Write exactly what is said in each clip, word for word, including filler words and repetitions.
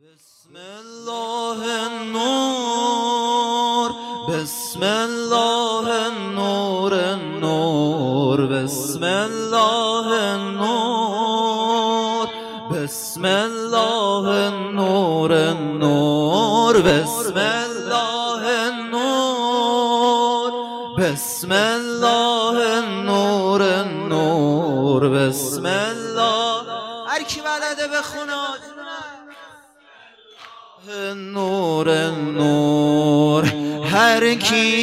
بسم الله النور بسم الله النور النور بسم الله النور بسم الله النور النور بسم الله النور بسم الله النور النور بسم الله. هر کی بلده بخونه نور نور، هر کی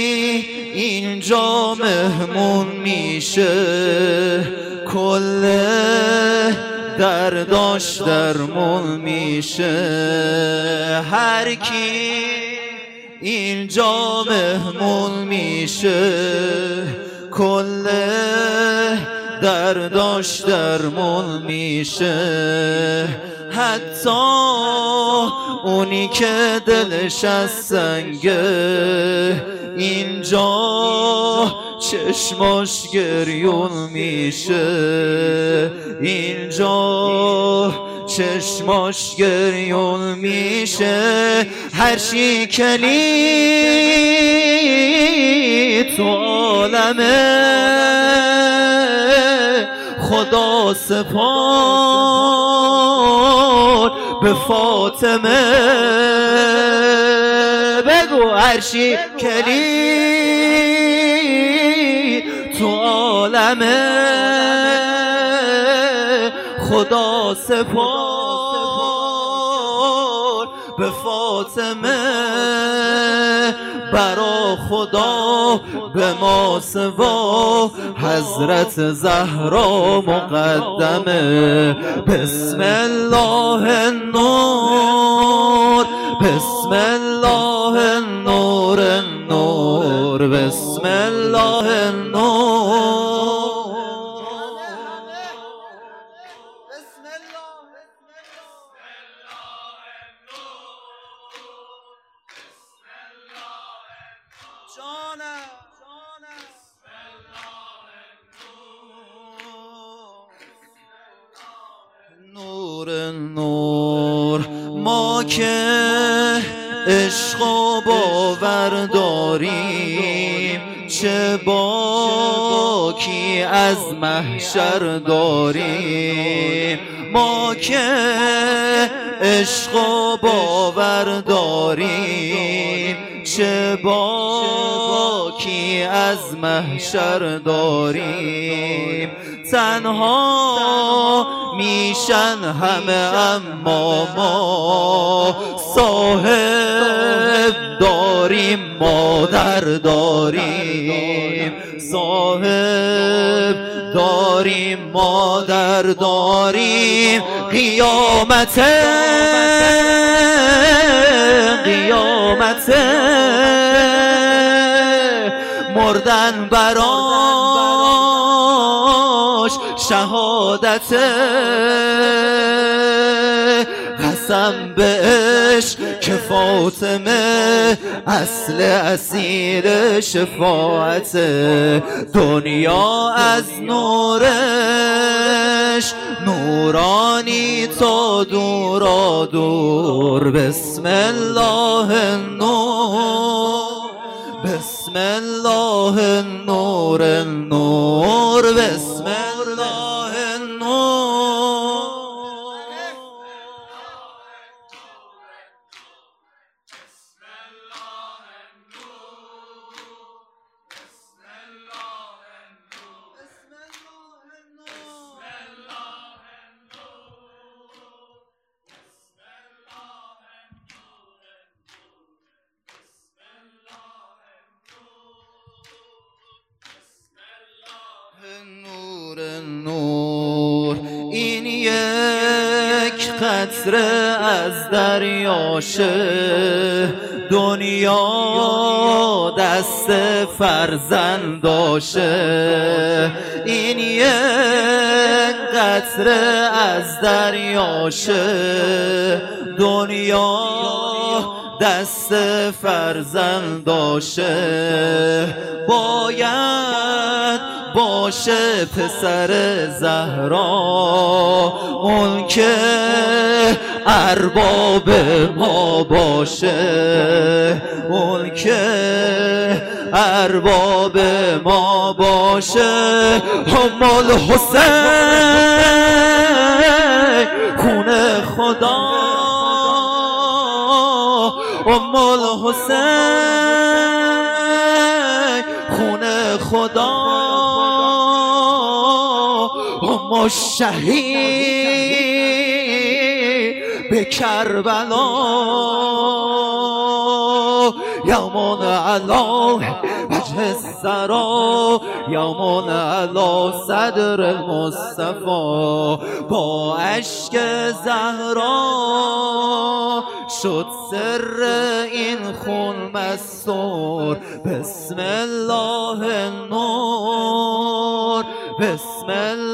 اینجا مهمون میشه کل درداش درمون میشه. هر کی اینجا مهمون میشه کل درداش درمون میشه. حتی اونی که دلش از سنگه اینجا چشماش گریون میشه. اینجا چشماش گریون میشه. هر شیکنی تو عالمه خدا سپار به فاطمه. بگو هر شیکنی تو عالمه خدا سپار به فاطمه. برا خدا به ما سوا حضرت زهرا مقدمه. بسم الله النور بسم الله النور النور بسم الله النور. نور نور، ما که عشق و باور داریم چه باکی از محشر داریم. ما که عشق و باور داریم چه باکی از محشر داریم. تنها میشن همه اما ما صاحب داریم مادر داریم. صاحب داریم مادر داریم. قیامت قیامت مردن براش شهادت. قسم به عشق که فاطمه اصل اصیل شفاعت. دنیا از نورش نورانی تا دورا دور. بسم الله النور بسم الله النور النور بسم الله النور. نور نور، این یک قطره از دریاشه دنیا دست فرزنداشه. این یک قطره از دریاشه دنیا دست فرزنداشه. باید باشه پسر زهرا اون که ارباب ما باشه، اون که ارباب ما باشه. ام الحسین خون خدا، ام الحسین خون خدا، ام الشهید به کربلا. یامون علا وجه السرا، یامون علا صدر المصطفى. با عشق زهرا شد سر این خون مستور. بسم الله النور، بسم الله